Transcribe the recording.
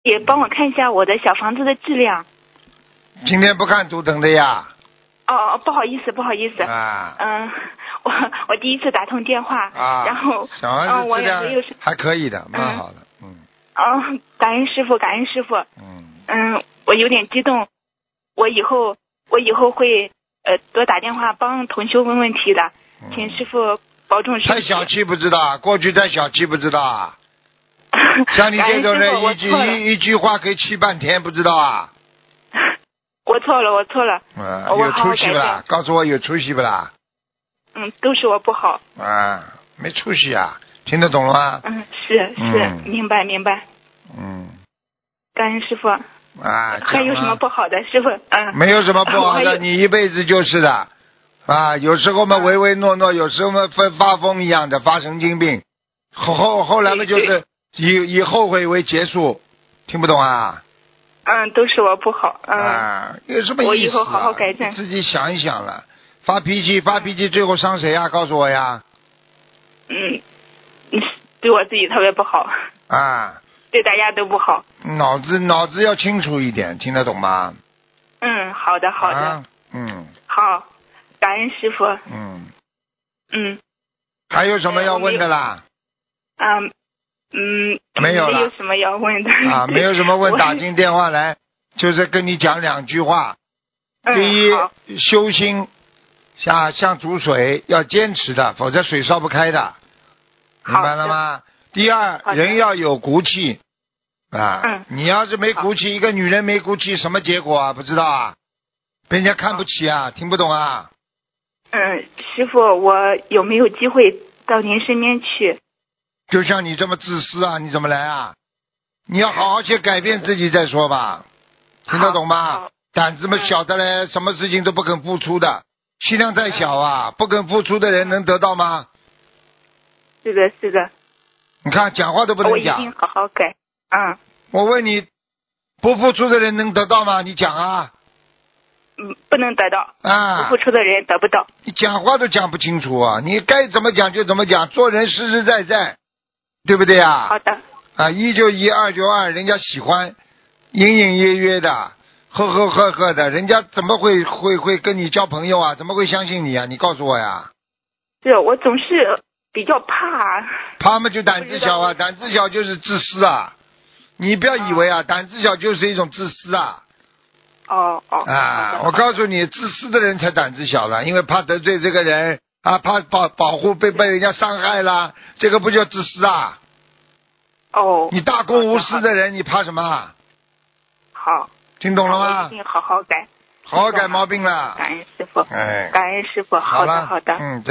也帮我看一下我的小房子的质量。 今天不看图腾的呀？ 哦，不好意思，不好意思。 啊。 我第一次打通电话， 啊。 然后小房子质量我还可以的，蛮好的。 感恩师傅，感恩师傅。我有点激动，我以后会多打电话帮同修问问题的，请师傅保重身体。 太小气不知道，过去太小气不知道啊。像你这种人一句话可以气半天，不知道啊。 我错了。 有出息不啦？告诉我有出息不啦？ 都是我不好。 没出息啊，听得懂了吗？ 是，明白。感恩师傅。还有什么不好的，师傅？ 没有什么不好的，你一辈子就是的。有时候嘛唯唯诺诺，有时候嘛发疯一样的，发神经病。后来嘛就是以后悔为结束，听不懂啊？ 都是我不好。 有什么意思啊？ 我以后好好改正。 自己想一想了，发脾气最后伤谁啊？告诉我呀。 对我自己特别不好。对大家都不好。 脑子要清楚一点，听得懂吗？ 好的。好，感恩师傅。 还有什么要问的啦？没有了。 没有什么要问的。 没有什么问，打进电话来，就是跟你讲两句话。第一，修心像煮水，要坚持的，否则水烧不开的，明白了吗？第二，人要有骨气你要是没骨气，一个女人没骨气，什么结果啊？不知道啊？被人家看不起啊？听不懂啊？ 师傅，我有没有机会到您身边去？ 就像你这么自私啊，你怎么来啊？你要好好去改变自己再说吧，听得懂吗？胆子嘛小的嘞，什么事情都不肯付出的，心量再小啊，不肯付出的人能得到吗？ 是的。 你看讲话都不能讲。 我一定好好改。 我问你，不付出的人能得到吗？你讲啊。 不能得到。不付出的人得不到。 你讲话都讲不清楚啊！你该怎么讲就怎么讲，做人实实在在，对不对啊？ 好的。 一就一，二就二，人家喜欢，隐隐约约的，呵的，人家怎么会跟你交朋友啊？怎么会相信你啊？你告诉我呀。 是我总是比较怕。 怕嘛就胆子小啊，胆子小就是自私啊！你不要以为胆子小就是一种自私啊。我告诉你，自私的人才胆子小了，因为怕得罪这个人怕保护被人家伤害了，这个不叫自私啊。你大公无私的人，你怕什么？ 好， 听懂了吗？ 我一定好好改， 好好改毛病了。 感恩师傅，感恩师傅。好的。